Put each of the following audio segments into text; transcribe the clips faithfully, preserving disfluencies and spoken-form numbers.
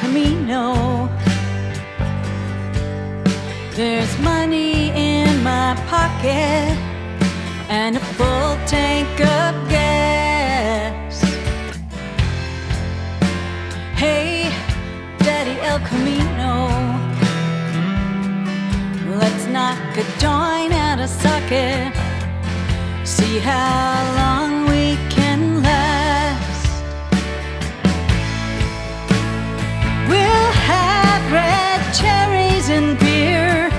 Camino. There's money in my pocket and a full tank of gas. Hey, Daddy El Camino, let's knock a joint out of socket, see how long we can last. We'll have red cherries and beer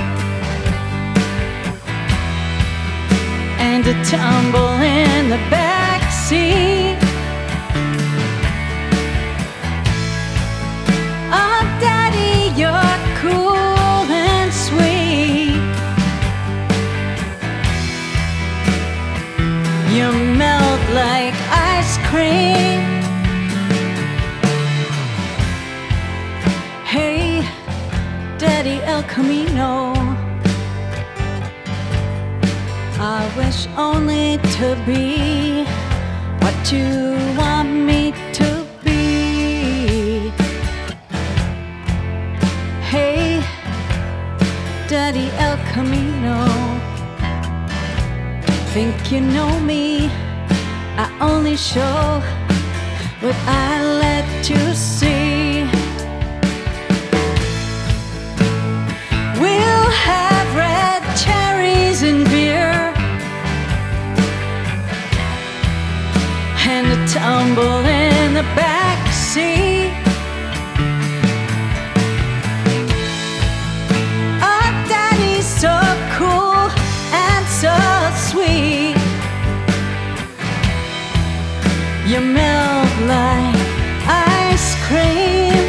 and a tumble in the back seat. Oh, Daddy, you're cool and sweet. You melt like ice cream. Hey, Daddy El Camino, I wish only to be what you want me to be. Hey, Daddy El Camino, think you know me? I only show what I let you see. We'll have red cherries and beer and a tumble in the back seat. Oh, Daddy's so cool and so sweet. You melt like ice cream,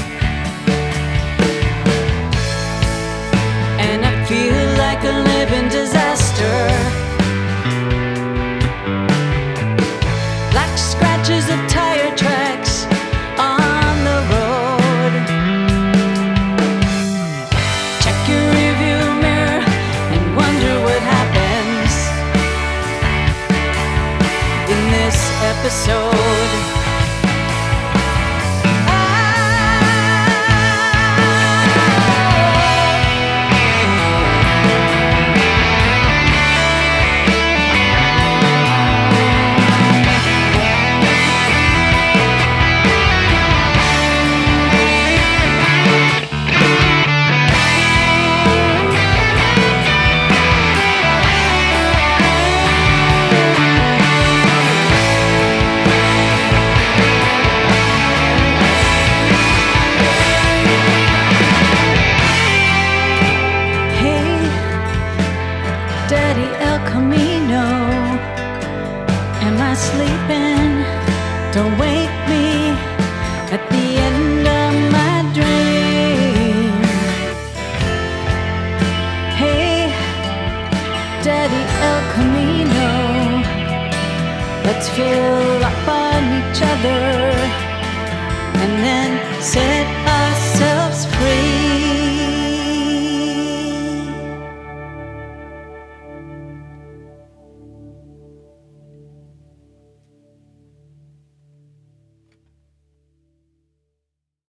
and I feel like a living disaster, like scratches of tire tracks on the road. Check your rearview mirror and wonder what happens in this episode. Daddy El Camino, am I sleeping? Don't wake me at the end of my dream. Hey, Daddy El Camino, let's fill up on each other and then sit